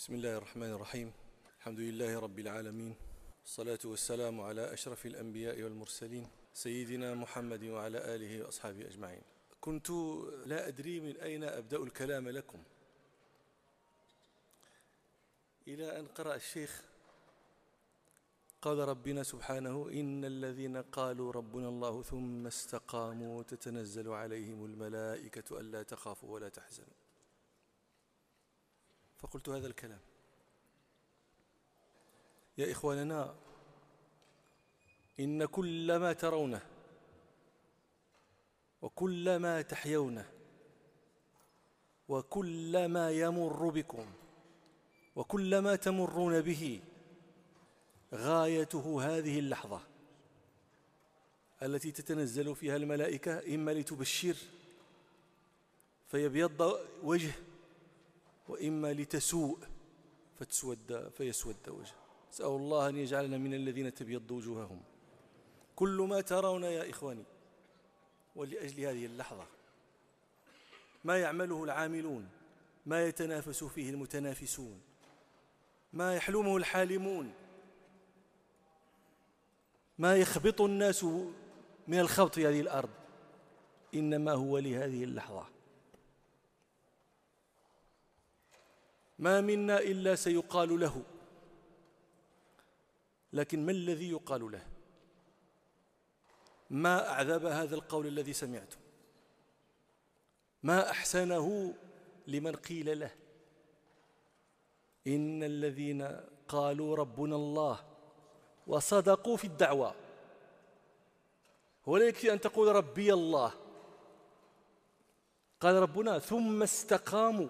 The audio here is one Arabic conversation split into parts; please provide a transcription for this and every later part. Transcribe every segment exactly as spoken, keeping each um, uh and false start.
بسم الله الرحمن الرحيم. الحمد لله رب العالمين، والصلاة والسلام على أشرف الأنبياء والمرسلين سيدنا محمد وعلى آله وأصحابه أجمعين. كنت لا أدري من أين أبدأ الكلام لكم، إلى أن قرأ الشيخ قال ربنا سبحانه: إن الذين قالوا ربنا الله ثم استقاموا تتنزل عليهم الملائكة ألا تخافوا ولا تحزنوا. فقلت هذا الكلام يا إخواننا، إن كل ما ترونه وكل ما تحيونه وكل ما يمر بكم وكل ما تمرون به غايته هذه اللحظة التي تتنزل فيها الملائكة، إما لتبشر فيبيض وجه، وإما لتسوء فتسود فيسود وجه. أسأل الله أن يجعلنا من الذين تبيض وجوههم. كل ما ترون يا إخواني، ولأجل هذه اللحظة ما يعمله العاملون، ما يتنافس فيه المتنافسون، ما يحلمه الحالمون، ما يخبط الناس من الخبط في هذه الأرض، إنما هو لهذه اللحظة. ما منا إلا سيقال له، لكن ما الذي يقال له؟ ما أعذب هذا القول الذي سمعته، ما أحسنه لمن قيل له: إن الذين قالوا ربنا الله وصدقوا في الدعوة. ولا يكفي أن تقول ربي الله، قال ربنا ثم استقاموا.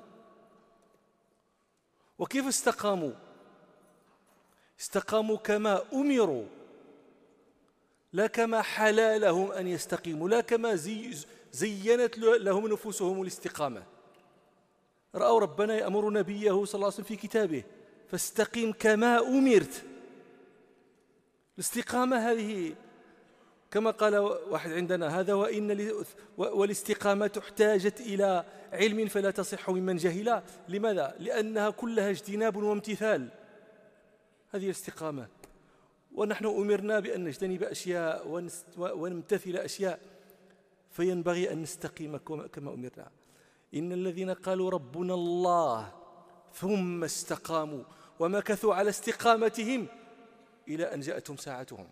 وكيف استقاموا؟ استقاموا كما أمروا، لا كما حلا لهم أن يستقيموا، لا كما زي زينت لهم نفوسهم الاستقامة. رأوا ربنا يأمر نبيه صلى الله عليه وسلم في كتابه: فاستقم كما أمرت. الاستقامة هذه كما قال واحد عندنا: هذا وإن والاستقامة احتاجت إلى علم فلا تصح ممن جهلا. لماذا؟ لأنها كلها اجتناب وامتثال. هذه الاستقامة، ونحن أمرنا بأن نجتنب أشياء ونمتثل أشياء، فينبغي أن نستقيم كما أمرنا. إن الذين قالوا ربنا الله ثم استقاموا ومكثوا على استقامتهم إلى أن جاءتهم ساعتهم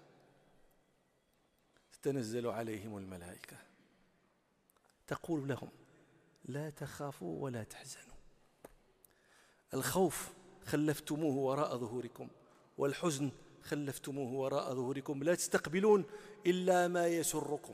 تنزل عليهم الملائكة تقول لهم: لا تخافوا ولا تحزنوا. الخوف خلفتموه وراء ظهوركم، والحزن خلفتموه وراء ظهوركم، لا تستقبلون إلا ما يسركم.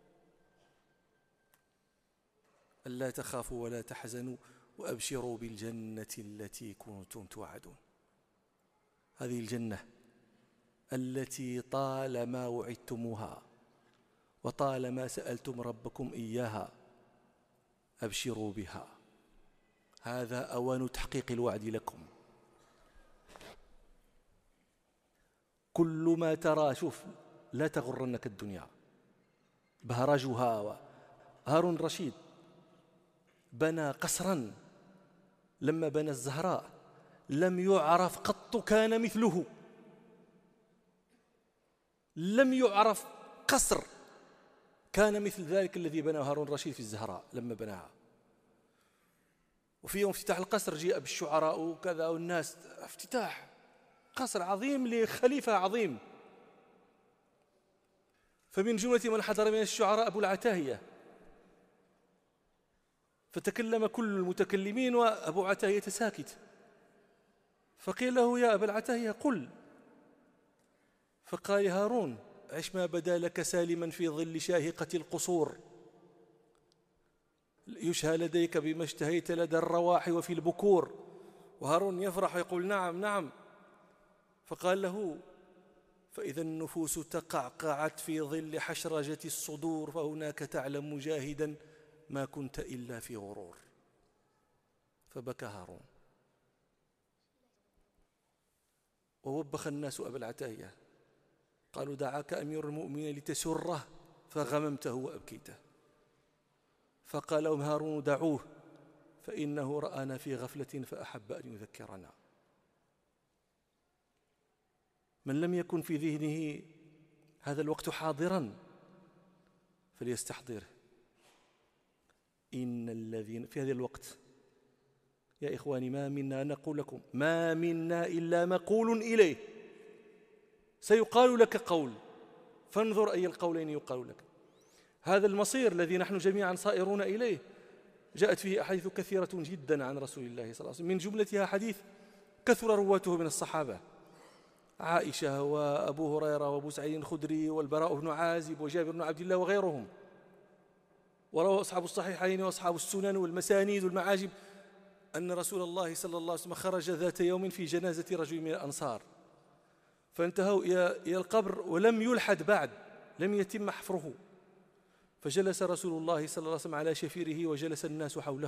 ألا تخافوا ولا تحزنوا وأبشروا بالجنة التي كنتم توعدون. هذه الجنة التي طالما وعدتموها وطالما سألتم ربكم إياها، أبشروا بها. هذا أوان تحقيق الوعد لكم. كل ما ترى، شوف، لا تغرنك الدنيا بهرجها. هارون الرشيد بنى قصرا، لما بنى الزهراء لم يعرف قط كان مثله، لم يعرف قصر كان مثل ذلك الذي بناه هارون الرشيد في الزهراء لما بناها. وفي يوم افتتاح القصر جاء بالشعراء وكذا والناس، افتتاح قصر عظيم لخليفة عظيم. فمن جملة من حضر من الشعراء أبو العتاهية، فتكلم كل المتكلمين وأبو عتاهية ساكت. فقيل له: يا أبا العتاهية قل. فقال: هارون، عش ما بدا لك سالما في ظل شاهقة القصور، يشهى لديك بما اشتهيت لدى الرواح وفي البكور. وهارون يفرح ويقول: نعم نعم. فقال له: فإذا النفوس تقعقعت في ظل حشرجة الصدور فهناك تعلم مجاهدا ما كنت إلا في غرور. فبكى هارون ووبخ الناس أبا العتاهية، قالوا: دعاك أمير المؤمنين لتسره فغممته وأبكيته. فقال لهم هارون: دعوه فإنه رآنا في غفلة فأحب أن يذكرنا. من لم يكن في ذهنه هذا الوقت حاضرا فليستحضره. إن الذين في هذا الوقت يا إخواني ما منا، نقول لكم ما منا إلا مقول إليه، سيقال لك قول، فانظر أي القولين يقال لك. هذا المصير الذي نحن جميعا صائرون إليه جاءت فيه أحاديث كثيرة جدا عن رسول الله صلى الله عليه وسلم، من جملتها حديث كثر رواته من الصحابة، عائشة وأبو هريرة وأبو سعيد الخدري والبراء بن عازب وجابر بن عبد الله وغيرهم، وروى أصحاب الصحيحين وأصحاب السنن والمسانيد والمعاجم أن رسول الله صلى الله عليه وسلم خرج ذات يوم في جنازة رجل من الأنصار، فانتهوا إلى القبر ولم يلحد بعد، لم يتم حفره، فجلس رسول الله صلى الله عليه وسلم على شفيره وجلس الناس حوله،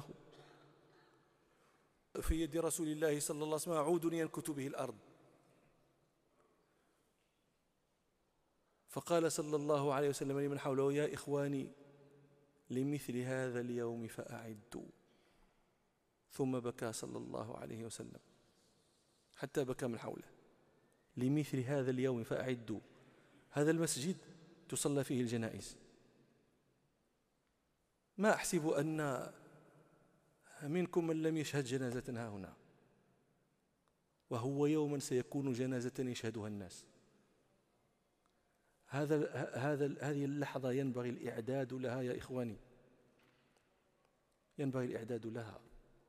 في يد رسول الله صلى الله عليه وسلم عود ينكت به الأرض، فقال صلى الله عليه وسلم لمن حوله يا إخواني لمثل هذا اليوم فأعدوا، ثم بكى صلى الله عليه وسلم حتى بكى من حوله. لمثل هذا اليوم فأعدوا، هذا المسجد تصلى فيه الجنائز، ما أحسب أن منكم من لم يشهد جنازة ها هنا، وهو يوما سيكون جنازة يشهدها الناس. هذا هذا هذه اللحظة ينبغي الإعداد لها يا إخواني، ينبغي الإعداد لها.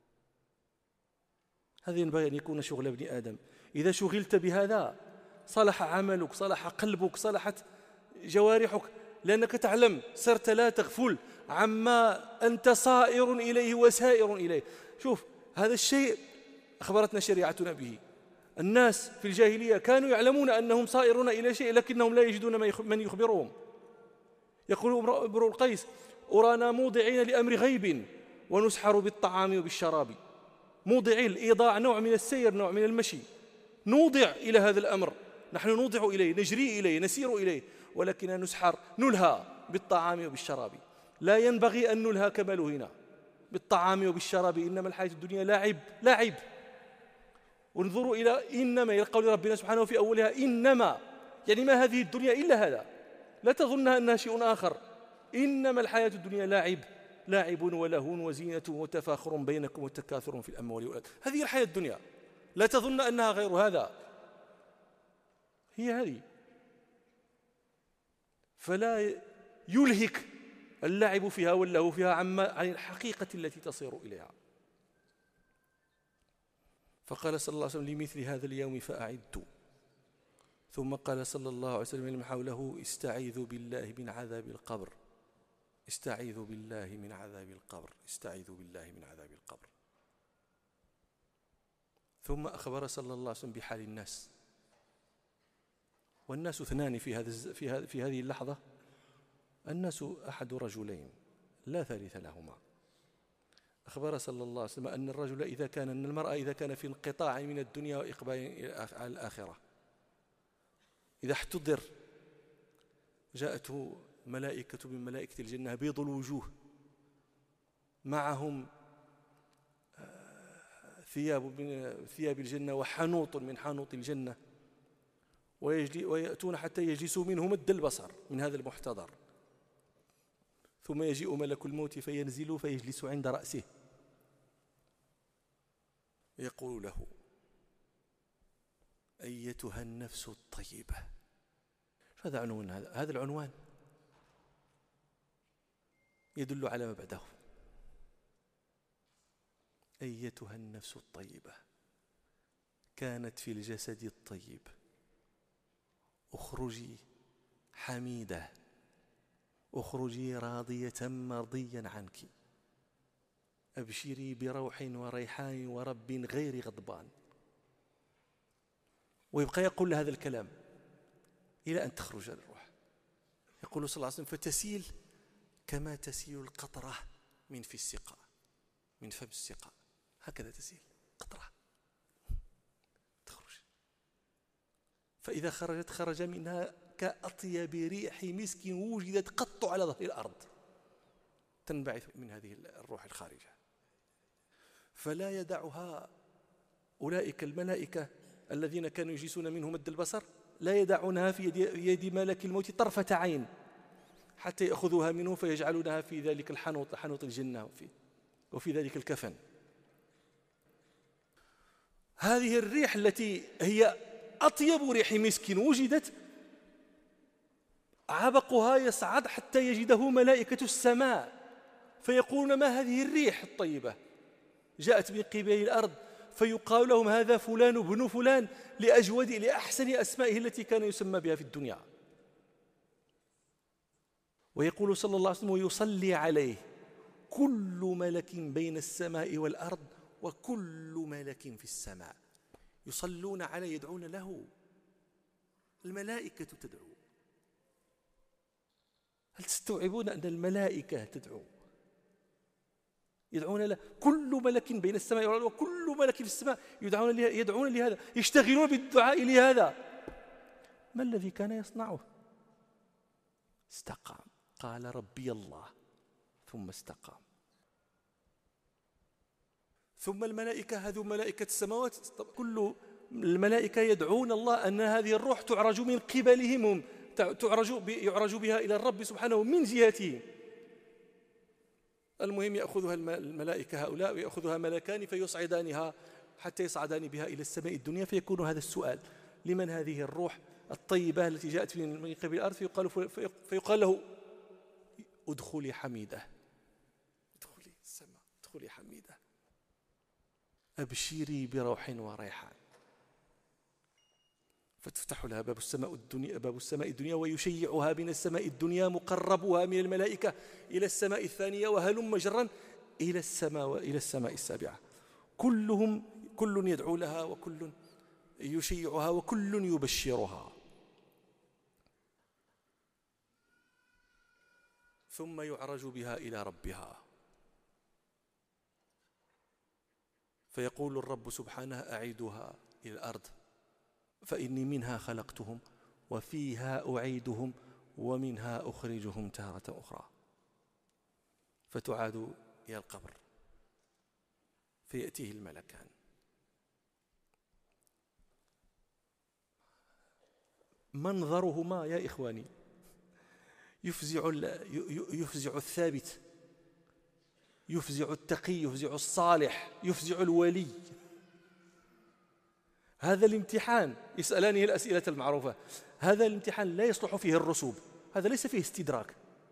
هذا ينبغي أن يكون شغل ابن آدم. إذا شغلت بهذا صلح عملك، صلح قلبك، صلحت جوارحك، لأنك تعلم صرت لا تغفل عما أنت صائر إليه وسائر إليه. شوف هذا الشيء أخبرتنا شريعتنا به. الناس في الجاهلية كانوا يعلمون أنهم صائرون إلى شيء لكنهم لا يجدون من يخبرهم. يقول امرؤ القيس أرانا موضعين لأمر غيب ونسحر بالطعام وبالشراب. موضعين، الإيضاع نوع من السير، نوع من المشي، نوضع إلى هذا الأمر، نحن نوضع إليه، نجري إليه، نسير إليه، ولكن نسحر نلهى بالطعام وبالشراب. لا ينبغي أن نلهى كما لهنا بالطعام وبالشراب، إنما الحياة الدنيا لاعب لاعب. وانظروا إلى إنما، إلى قول ربنا سبحانه في أولها إنما، يعني ما هذه الدنيا إلا هذا، لا تظنها أنها شيء آخر. إنما الحياة الدنيا لاعب لاعب ولهو وزينة وتفاخر بينكم وتكاثر في الأموال والأولاد. هذه الحياة الدنيا، لا تظن أنها غير هذا، هي هذه. فلا يلهك اللعب فيها واللهو فيها عما عن الحقيقة التي تصير إليها. فقال صلى الله عليه وسلم لمثل هذا اليوم فأعدوا، ثم قال صلى الله عليه وسلم لمن حوله استعيذوا بالله من عذاب القبر، استعيذوا بالله من عذاب القبر، استعيذوا بالله من عذاب القبر. ثم أخبر صلى الله عليه وسلم بحال الناس، والناس اثنان في هذا في في هذه اللحظة، الناس أحد رجلين لا ثالث لهما. أخبر صلى الله عليه وسلم أن الرجل إذا كان أن المرأة إذا كان في انقطاع من الدنيا وإقبال على الآخرة، إذا احتضر جاءته ملائكة من ملائكة الجنة بيض الوجوه، معهم ثياب من ثياب الجنة وحنوط من حنوط الجنة، ويأتون حتى يجلسوا منه مد البصر من هذا المحتضر، ثم يجيء ملك الموت فينزل فيجلس عند رأسه يقول له أيتها النفس الطيبة. هذا عنوان، هذا العنوان يدل على ما بعده. أيتها النفس الطيبة كانت في الجسد الطيب اخرجي حميدة، اخرجي راضية مرضيا عنك، أبشري بروح وريحان ورب غير غضبان. ويبقى يقول هذا الكلام إلى أن تخرج الروح. يقول صلى الله عليه وسلم فتسيل كما تسيل القطرة من في السقاء، من فم السقاء، هكذا تسيل قطرة تخرج. فإذا خرجت خرج منها كأطيب ريح مسك وجدت قط على ظهر الأرض، تنبعث من هذه الروح الخارجة. فلا يدعها أولئك الملائكة الذين كانوا يجلسون منه مد البصر لا يدعونها في يد, يد ملك الموت طرفة عين حتى يأخذوها منه فيجعلونها في ذلك الحنوط حنوط الجنة وفي, وفي ذلك الكفن. هذه الريح التي هي أطيب ريح مسك وجدت عبقها يصعد حتى يجده ملائكة السماء فيقولون ما هذه الريح الطيبة جاءت من قبل الأرض، فيقال لهم هذا فلان ابن فلان لأجود لأحسن أسمائه التي كان يسمى بها في الدنيا. ويقول صلى الله عليه وسلم ويصلي عليه كل ملك بين السماء والأرض وكل ملك في السماء، يصلون عليه يدعون له، الملائكة تدعو. هل تستوعبون أن الملائكة تدعو يدعون له؟ كل ملك بين السماء والأرض وكل ملك في السماء يدعون يدعون لهذا، يشتغلون بالدعاء لهذا. ما الذي كان يصنعه؟ استقام، قال ربي الله ثم استقام. ثم الملائكة هذو ملائكة السماوات كل الملائكة يدعون الله أن هذه الروح تعرج من قبلهم، تعرج يعرج بها إلى الرب سبحانه من جهته. المهم يأخذها الملائكة هؤلاء ويأخذها ملكان فيصعدانها حتى يصعدان بها إلى السماء الدنيا، فيكون هذا السؤال لمن هذه الروح الطيبة التي جاءت من قبل الأرض؟ فيقال, فيقال له ادخلي حميدة، ادخلي السماء، ادخلي حميدة، أبشري بروح وريحان. فتفتح لها باب السماء الدنيا باب السماء الدنيا ويشيعها من السماء الدنيا مقربها من الملائكة إلى السماء الثانية وهلم مجرا إلى السماء إلى السماء السابعة. كلهم كل يدعو لها وكل يشيعها وكل يبشرها. ثم يعرج بها إلى ربها فيقول الرب سبحانه أعيدها إلى الأرض فإني منها خلقتهم وفيها أعيدهم ومنها أخرجهم تارة أخرى. فتعاد إلى القبر فيأتيه الملكان. منظرهما يا إخواني يفزع يفزع الثابت، يفزع التقي، يفزع الصالح، يفزع الولي. هذا الامتحان يسألانه الأسئلة المعروفة، هذا الامتحان لا يصلح فيه الرسوب، هذا ليس فيه استدراك،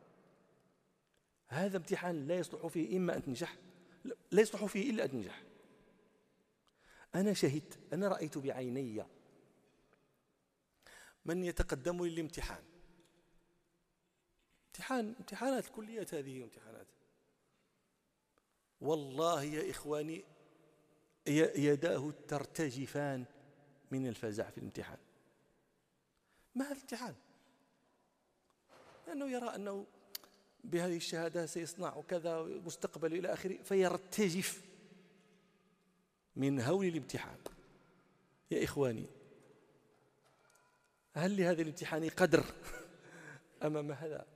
هذا امتحان لا يصلح فيه إما أن تنجح، لا يصلح فيه إلا أن تنجح. أنا شهدت، أنا رأيت بعيني من يتقدم للامتحان، امتحان امتحانات الكليات هذه امتحانات، والله يا إخواني يداه ترتجفان من الفزع في الامتحان. ما هذا الامتحان؟ لأنه يرى أنه بهذه الشهادة سيصنع كذا مستقبل إلى آخره، فيرتجف من هول الامتحان. يا إخواني هل لهذا الامتحان قدر أمام هذا؟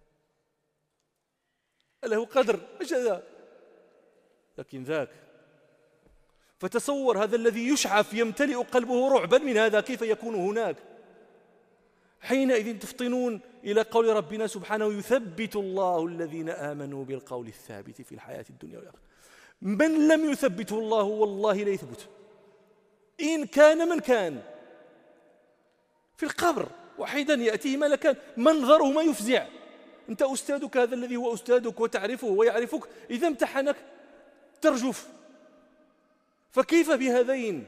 له قدر، ايش هذا؟ لكن ذاك، فتصور هذا الذي يشعف يمتلئ قلبه رعبا من هذا كيف يكون هناك؟ حينئذ تفطنون إلى قول ربنا سبحانه يثبت الله الذين آمنوا بالقول الثابت في الحياة الدنيا والآخرة. من لم يثبته الله والله لا يثبت، إن كان من كان في القبر وحيدا يأتيه ملكان منظره ما يفزع. أنت أستاذك هذا الذي هو أستاذك وتعرفه ويعرفك إذا امتحنك ترجف، فكيف بهذين؟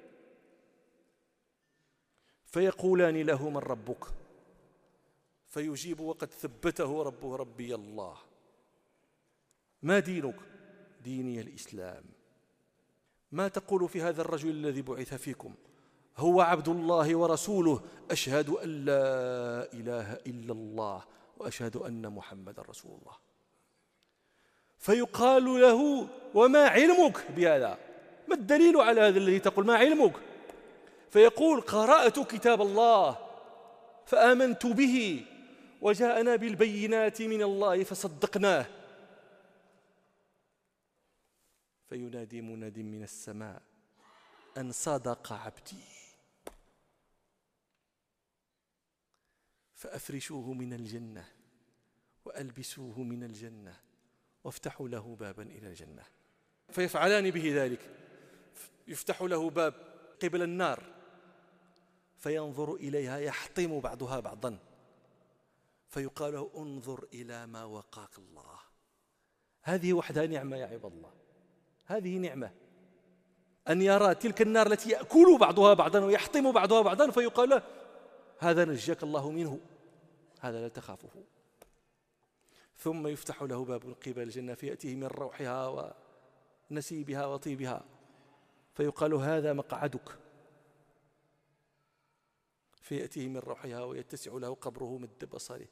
فيقولان له من ربك؟ فيجيب وقد ثبته ربه ربي الله. ما دينك؟ ديني الإسلام. ما تقول في هذا الرجل الذي بعث فيكم؟ هو عبد الله ورسوله، أشهد أن لا إله إلا الله وأشهد أن محمد رسول الله. فيقال له وما علمك بهذا؟ ما الدليل على هذا الذي تقول ما علمك؟ فيقول قرأت كتاب الله فآمنت به وجاءنا بالبينات من الله فصدقناه. فينادي مناد من السماء أن صدق عبدي. فأفرشوه من الجنة وألبسوه من الجنة وافتحوا له بابا إلى الجنة. فيفعلان به ذلك، يفتح له باب قبل النار فينظر إليها يحطم بعضها بعضا، فيقال له انظر إلى ما وقاك الله. هذه وحدها نعمة يا عباد الله، هذه نعمة أن يرى تلك النار التي يأكل بعضها بعضا ويحطم بعضها بعضا، فيقال له هذا نجاك الله منه، هذا لا تخافه. ثم يفتح له باب قبل الجنة فيأتيه من روحها ونسيبها وطيبها، فيقال هذا مقعدك، فيأتيه من روحها ويتسع له قبره مد بصره،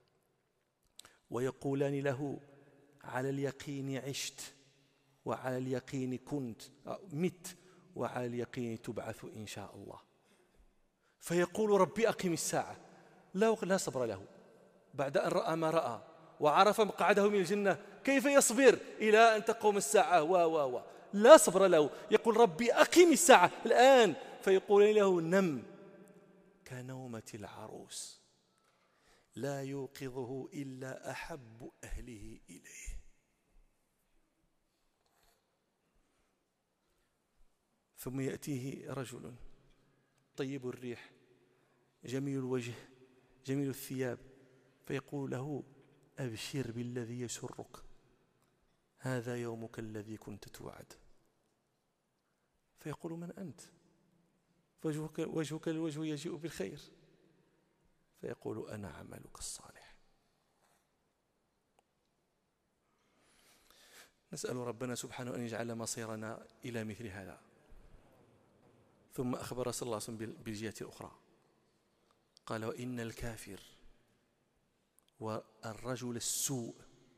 ويقولان له على اليقين عشت وعلى اليقين كنت مت وعلى اليقين تبعث إن شاء الله. فيقول ربي أقم الساعة، لا لا صبر له بعد أن رأى ما رأى وعرف مقعده من الجنة، كيف يصبر إلى أن تقوم الساعة و و و لا صبر له، يقول ربي أقم الساعة الآن، فيقول له نم كنومة العروس لا يوقظه إلا أحب أهله إليه. ثم يأتيه رجل طيب الريح جميل الوجه جميل الثياب، فيقول له أبشر بالذي يسرك، هذا يومك الذي كنت توعد. فيقول من أنت؟ وجهك, وجهك الوجه يجيء بالخير، فيقول أنا عملك الصالح. نسأل ربنا سبحانه أن يجعل مصيرنا إلى مثل هذا. ثم أخبر صلى الله عليه وسلم بالجهة الأخرى، قال وإن الكافر والرجل السوء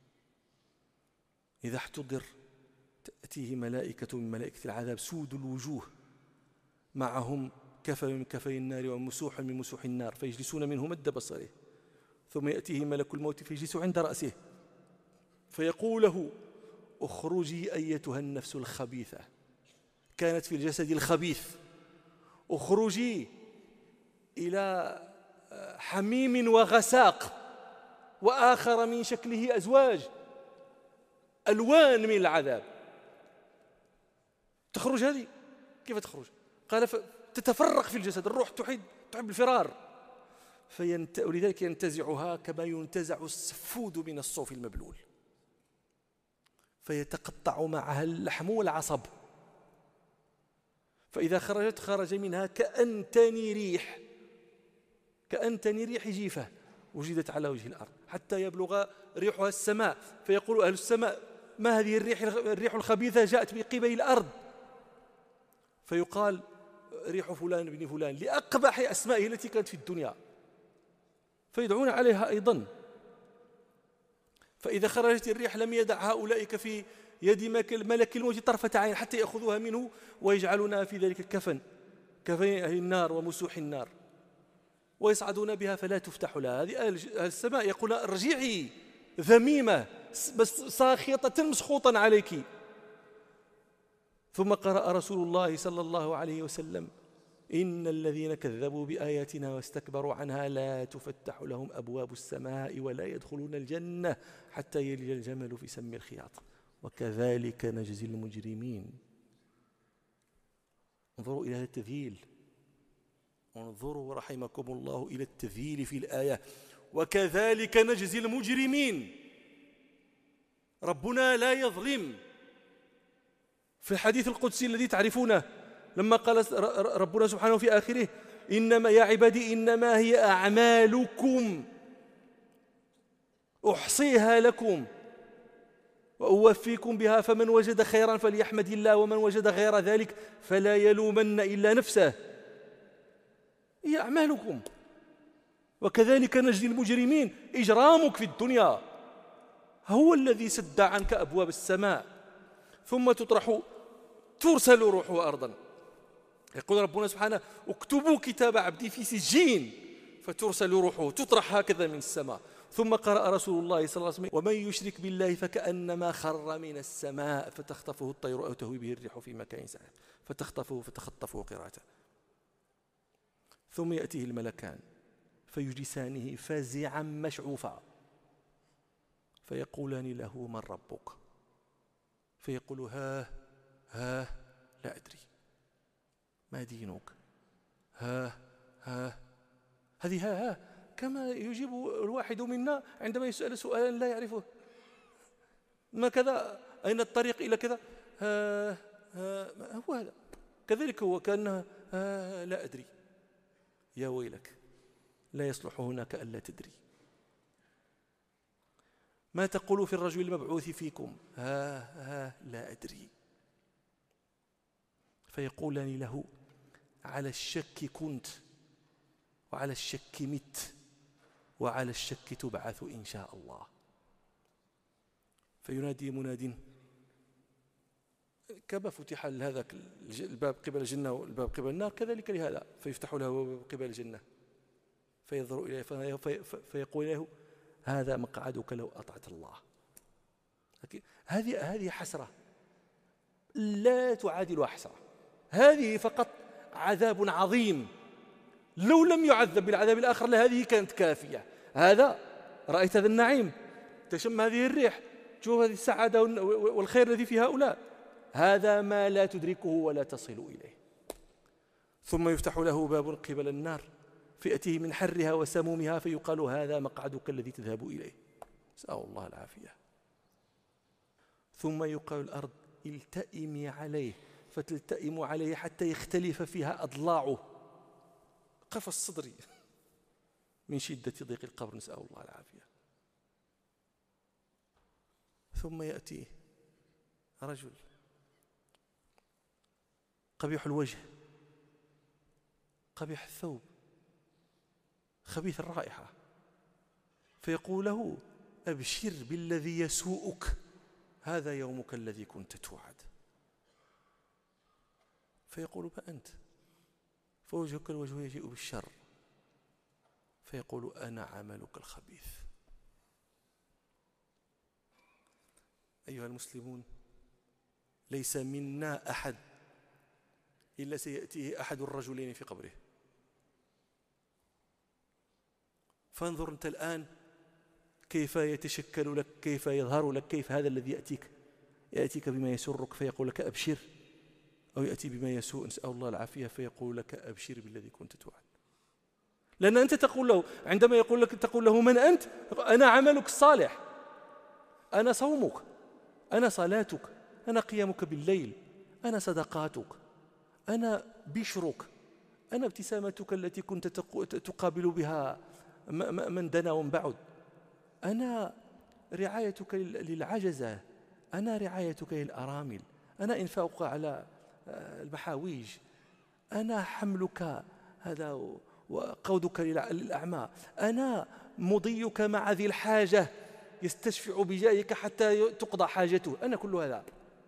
إذا احتضر تأتيه ملائكة من ملائكة العذاب سود الوجوه معهم كفل من كفل النار ومسوح من مسوح النار، فيجلسون منه مد بصره، ثم يأتيه ملك الموت فيجلس عند رأسه فيقول له اخرجي أيتها النفس الخبيثة كانت في الجسد الخبيث، اخرجي إلى حميم وغساق وآخر من شكله أزواج ألوان من العذاب. تخرج هذه كيف تخرج؟ قال تتفرق في الجسد، الروح تحب تحب الفرار، فينت... ولذلك ينتزعها كما ينتزع السفود من الصوف المبلول، فيتقطع معها اللحم والعصب، فإذا خرجت خرج منها كأنتن ريح كأنتن ريح جيفة وجدت على وجه الأرض حتى يبلغ ريحها السماء، فيقول أهل السماء ما هذه الريح الريح الخبيثة جاءت من قبل الأرض، فيقال ريح فلان بن فلان لأقبح أسمائه التي كانت في الدنيا، فيدعون عليها أيضا. فإذا خرجت الريح لم يدعها أولئك في يد ملك الموت طرفة عين حتى يأخذوها منه ويجعلونها في ذلك الكفن كفن أهل النار ومسوح النار، ويصعدون بها فلا تفتح لها. هذه أهل السماء يقول ارجعي ذميمة بس ساخطة مسخوطا عليك. ثم قرأ رسول الله صلى الله عليه وسلم إن الذين كذبوا بآياتنا واستكبروا عنها لا تفتح لهم أبواب السماء ولا يدخلون الجنة حتى يلج الجمل في سم الخياط وكذلك نجزي المجرمين. انظروا إلى هذا التذييل، انظروا رحمكم الله إلى التذييل في الآية وكذلك نجزي المجرمين. ربنا لا يظلم. في الحديث القدسي الذي تعرفونه لما قال ربنا سبحانه في آخره إنما يا عبادي إنما هي أعمالكم أحصيها لكم وأوفيكم بها فمن وجد خيرا فليحمد الله ومن وجد غير ذلك فلا يلومن إلا نفسه. هي أعمالكم وكذلك نجزي المجرمين. إجرامك في الدنيا هو الذي سد عنك أبواب السماء، ثم تطرح ترسل روحه أرضا. يقول ربنا سبحانه اكتبوا كتاب عبدي في سجين فترسل روحه تطرح هكذا من السماء. ثم قرأ رسول الله صلى الله عليه وسلم ومن يشرك بالله فكأنما خر من السماء فتخطفه الطير أو تهوي به الريح في مكان سعيد فتخطفه فتخطفه قراءته. ثم يأتيه الملكان فيجلسانه فزعا مشعوفا فيقولان له من ربك؟ فيقول ها ها لا أدري. ما دينك؟ ها ها. هذه ها ها كما يجيب الواحد منا عندما يسأل سؤالا لا يعرفه. ما كذا، أين الطريق إلى كذا؟ ها ها هو هذا. كذلك هو كأنها ها لا أدري. يا ويلك، لا يصلح هناك ألا تدري. ما تقول في الرجل المبعوث فيكم؟ ها ها لا أدري. فيقولان له على الشك كنت، وعلى الشك مت، وعلى الشك تبعث إن شاء الله. فينادي مناد كما فتح هذا الباب قبل الجنة والباب قبل النار كذلك لهذا، فيفتح له باب قبل الجنة فينظر إليه فيقول له هذا مقعدك لو أطعت الله. هذه هذه حسرة لا تعادل حسرة، هذه فقط عذاب عظيم. لو لم يعذب بالعذاب الآخر لهذه كانت كافية. هذا رأيت هذا النعيم، تشم هذه الريح، تشوف هذه السعادة والخير الذي في هؤلاء، هذا ما لا تدركه ولا تصل إليه. ثم يفتح له باب قبل النار فيأتيه من حرها وسمومها فيقال هذا مقعدك الذي تذهب إليه. نسأل الله العافية. ثم يقال الأرض التئمي عليه فتلتئم عليه حتى يختلف فيها أضلاعه، قفص الصدر من شدة ضيق القبر، نسأل الله العافية. ثم يأتي رجل قبيح الوجه قبيح الثوب خبيث الرائحة، فيقول له أبشر بالذي يسوءك، هذا يومك الذي كنت توعد. فيقول ما أنت؟ فوجهك الوجه يجيء بالشر، فيقول أنا عملك الخبيث. أيها المسلمون، ليس منا أحد إلا سيأتيه أحد الرجلين في قبره. فانظر أنت الآن كيف يتشكل لك، كيف يظهر لك، كيف هذا الذي يأتيك يأتيك بما يسرك فيقول لك أبشر، أو يأتي بما يسوء نسأل الله العافية فيقول لك أبشر بالذي كنت توعد. لأن أنت تقول له عندما يقول لك تقول له من أنت؟ أنا عملك الصالح، أنا صومك، أنا صلاتك، أنا قيامك بالليل، أنا صدقاتك، أنا بشرك، أنا ابتسامتك التي كنت تقابل بها من دنا ومن بعد، أنا رعايتك للعجزة، أنا رعايتك للأرامل، أنا إنفاقك على المحاويج، أنا حملك هذا وقودك للأعمى، أنا مضيك مع ذي الحاجة يستشفع بجاهك حتى تقضى حاجته، أنا كل هذا.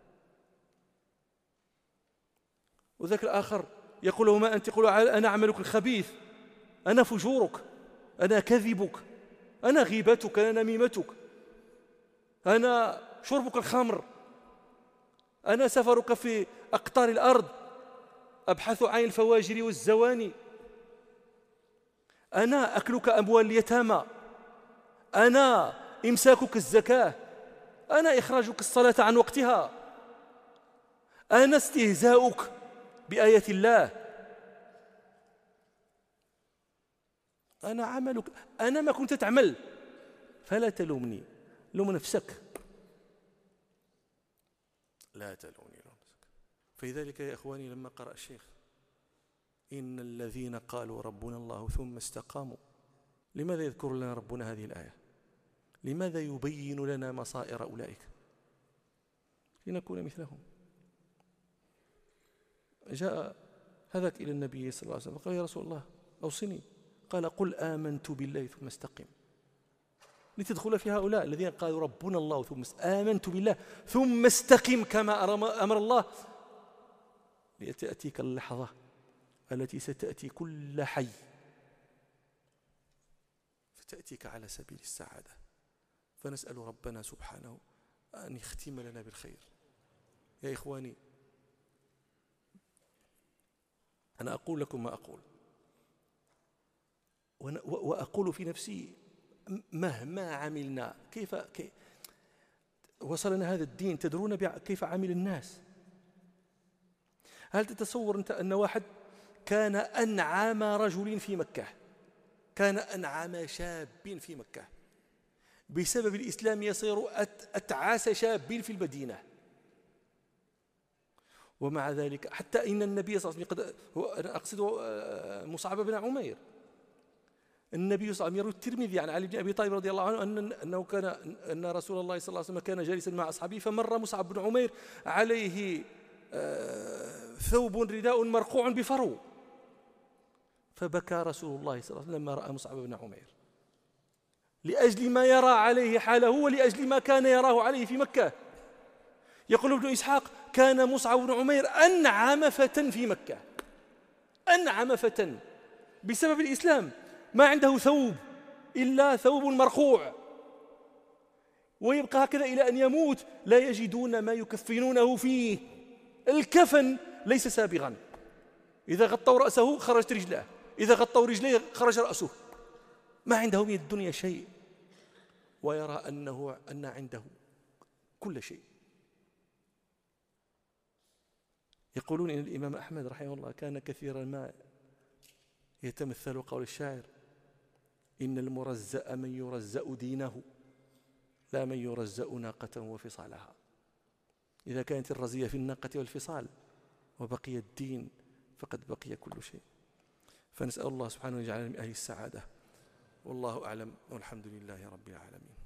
وذاك الآخر يقول له ما أنت؟ يقول أنا عملك الخبيث، أنا فجورك، أنا كذبك، أنا غيبتك، أنا نميمتك، أنا شربك الخمر، أنا سفرك في أقطار الأرض أبحث عن الفواجر والزواني، أنا أكلك أموال اليتامى، أنا إمساكك الزكاة، أنا إخراجك الصلاة عن وقتها، أنا استهزاؤك بآية الله، أنا عملك، أنا ما كنت تعمل، فلا تلومني، لوم نفسك، لا تلومني لوم نفسك. فلذلك يا إخواني لما قرأ الشيخ إن الذين قالوا ربنا الله ثم استقاموا، لماذا يذكر لنا ربنا هذه الآية؟ لماذا يبين لنا مصائر أولئك؟ لنكون مثلهم. جاء هذاك إلى النبي صلى الله عليه وسلم قال يا رسول الله أوصني، قال قل آمنت بالله ثم استقم، لتدخل في هؤلاء الذين قالوا ربنا الله ثم آمنت بالله ثم استقم كما أمر الله، لتأتيك اللحظة التي ستأتي كل حي فتأتيك على سبيل السعادة. فنسأل ربنا سبحانه أن يختم لنا بالخير. يا إخواني، أنا أقول لكم ما أقول، وأقول في نفسي مهما عملنا، كيف, كيف وصلنا هذا الدين؟ تدرون كيف عمل الناس؟ هل تتصور أنت أن واحد كان أنعم رجل في مكة، كان أنعم شاب في مكة، بسبب الإسلام يصير أتعاس شاب في المدينة، ومع ذلك حتى إن النبي صلى الله عليه وسلم، أنا أقصد مصعب بن عمير، النبي صلى الله عليه وسلم يروي الترمذي عن علي بن أبي طالب رضي الله عنه أن أنه كان أن رسول الله صلى الله عليه وسلم كان جالسا مع أصحابه، فمر مصعب بن عمير عليه ثوب رداء مرقوع بفرو، فبكى رسول الله صلى الله عليه وسلم لما رأى مصعب بن عمير، لأجل ما يرى عليه حاله ولأجل ما كان يراه عليه في مكة. يقول ابن إسحاق: كان مصعب بن عمير أنعم فتى في مكة، أنعم فتى بسبب الإسلام، ما عنده ثوب إلا ثوب مرقوع، ويبقى هكذا إلى أن يموت لا يجدون ما يكفنونه فيه، الكفن ليس سابغا، إذا غطوا رأسه خرجت رجلاه، إذا غطوا رجليه خرج رأسه، ما عنده من الدنيا شيء، ويرى أنه أن عنده كل شيء. يقولون إن الإمام أحمد رحمه الله كان كثيرا ما يتمثل قول الشاعر: إن المرزأ من يرزأ دينه لا من يرزأ ناقة وفصالها. إذا كانت الرزية في الناقة والفصال وبقي الدين فقد بقي كل شيء. فنسأل الله سبحانه وتعالى من أهل السعادة، والله أعلم، والحمد لله رب العالمين.